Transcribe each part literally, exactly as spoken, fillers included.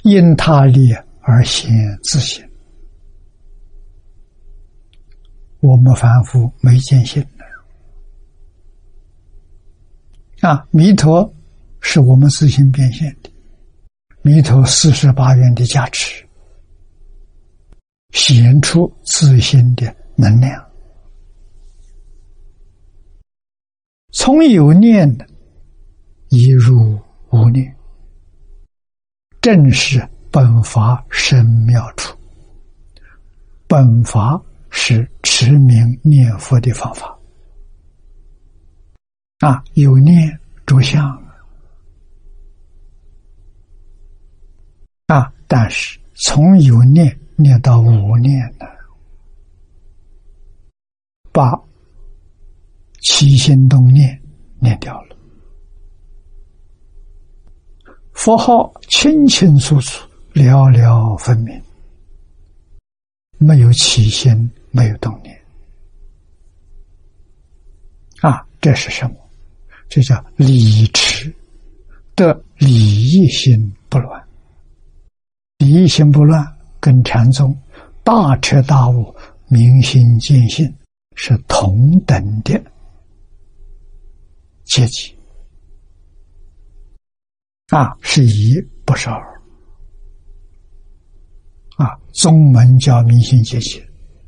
因他力而显自性。我们凡夫没见性的啊，弥陀是我们自性变现的，弥陀四十八愿的加持，显出自性的能量。从有念移入无念，正是本法深妙处。本法是持名念佛的方法啊，有念着相啊，但是从有念念到无念呢，把起心动念念掉了，佛号清清楚楚，寥寥分明，没有起心，没有动念啊，这是什么？这叫理持的理义心不乱。理义心不乱跟禅宗大彻大悟明心见性是同等的阶级啊，是一不是二啊。宗门叫明心见性，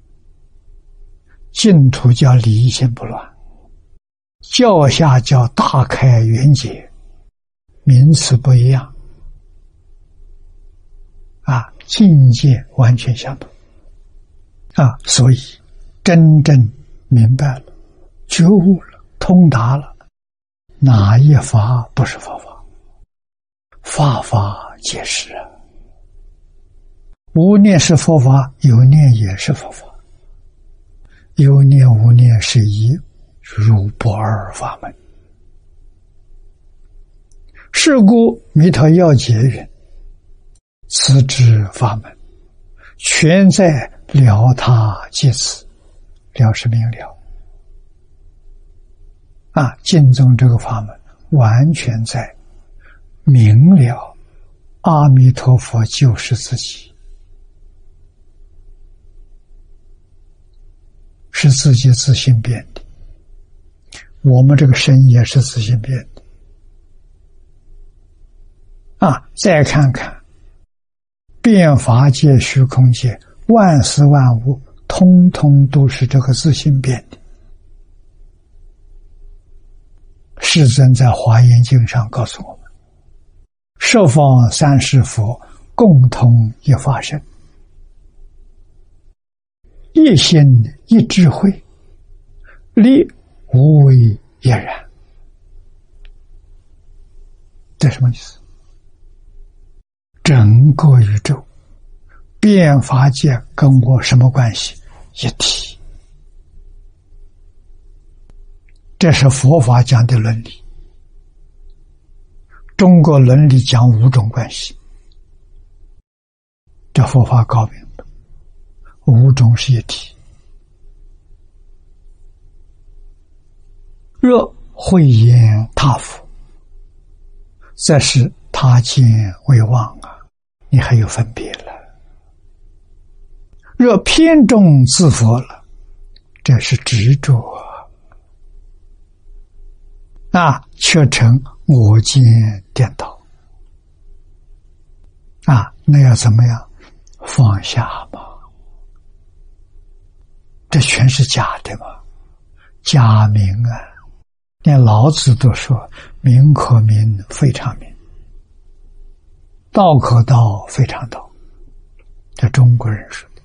净土叫理义心不乱，教下叫大开圆解，名词不一样啊，境界完全相同啊，所以真正明白了，觉悟了，通达了，哪一法不是佛法？法法皆是啊。无念是佛法，有念也是佛法，有念无念是一，如不二法门。是故弥陀要解云：此之法门，全在了他即此。了是明了啊，净宗这个法门完全在明了阿弥陀佛就是自己，是自己自性变的，我们这个身也是自性变的啊。再看看变法界、虚空界，万事万物通通都是这个自性变的。世尊在华严经上告诉我们，十方三世佛共同一法身，一心一智慧，力无为也然。这什么意思？整个宇宙变法界跟我什么关系？一体。这是佛法讲的伦理。中国伦理讲五种关系，这佛法高明的，五种是一体。若慧眼他佛，则是他见为妄啊，你还有分别了。若偏重自佛了，这是执着啊，却成我见颠倒啊，那要怎么样？放下嘛，这全是假的嘛，假名啊，连老子都说名可名，非常名，道可道，非常道。这中国人说